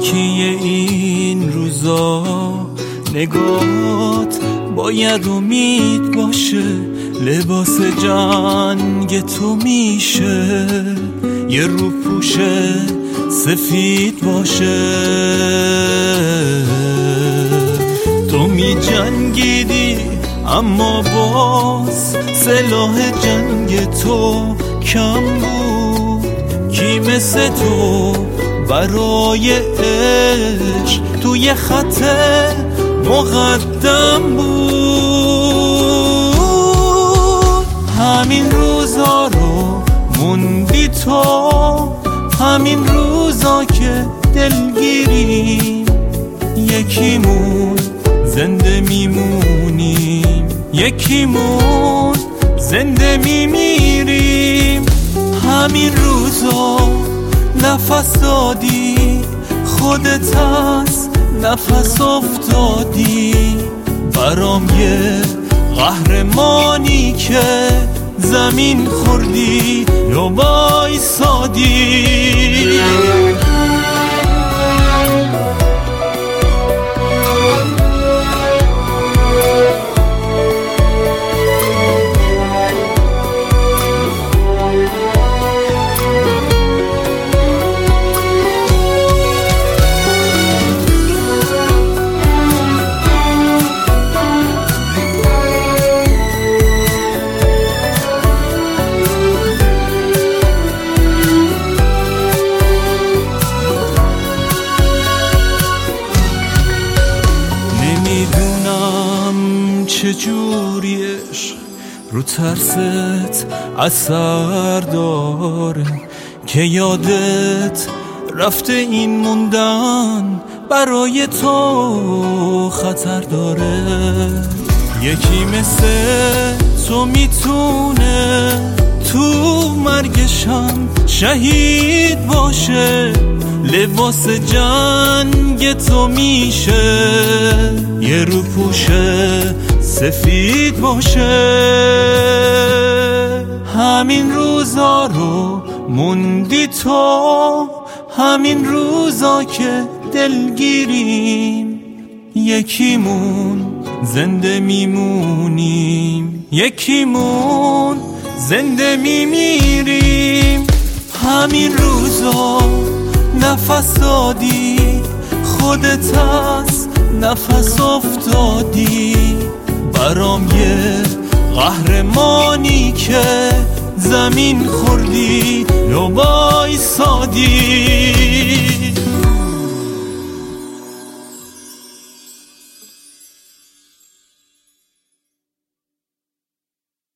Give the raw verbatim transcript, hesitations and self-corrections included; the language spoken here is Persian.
یکی این روزا نگات باید امید باشه، لباس جنگ تو میشه یه روپوش سفید باشه. تو می جنگیدی اما باز سلاح جنگ تو کم بود، کی مثل تو برای عشق توی خط مقدم بود. همین روزا رو موندی تو، همین روزا که دلگیریم، یکیمون زنده میمونیم، یکیمون زنده میمیریم. همین روزا نفس دادی، خودت از نفس افتادی، برام یه قهرمانی که زمین خوردی یا وایسادی. چجوری عشق رو ترست اثر داره که یادت رفته این موندن برای تو خطر داره. یکی مثل تو میتونه تو مرگشم شهید باشه، لباس جنگ تو میشه یه روپوش سفید باشه. همین روزا رو موندی تو، همین روزا که دلگیریم، یکیمون زنده میمونیم، یکیمون زنده میمیریم. همین روزا نفس دادی، خودت از نفس افتادی، برام یه قهرمانی که زمین خوردی یا وایسادی.